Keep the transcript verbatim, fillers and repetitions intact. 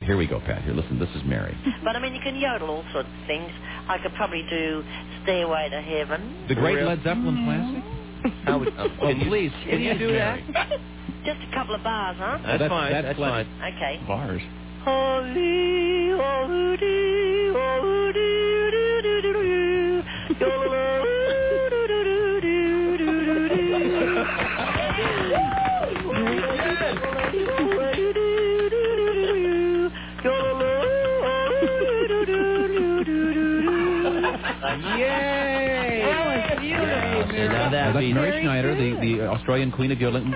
Here we go, Pat. Here, listen. This is Mary. But, I mean, you can yodel all sorts of things. I could probably do Stairway to Heaven. The great Led Zeppelin classic? How would, oh, Oh, please. Can you do that? Just a couple of bars, huh? That's, that's fine. That's, that's fine. fine. Okay. Bars. Holly, oh, dee, oh, dee, doo, doo, doo, doo. Yo-lo-lo, doo, doo, doo, doo, doo, doo, doo. Yay! That was beautiful. Now Now, that that's be Mary Schneider, the, the Australian Queen of Yodeling.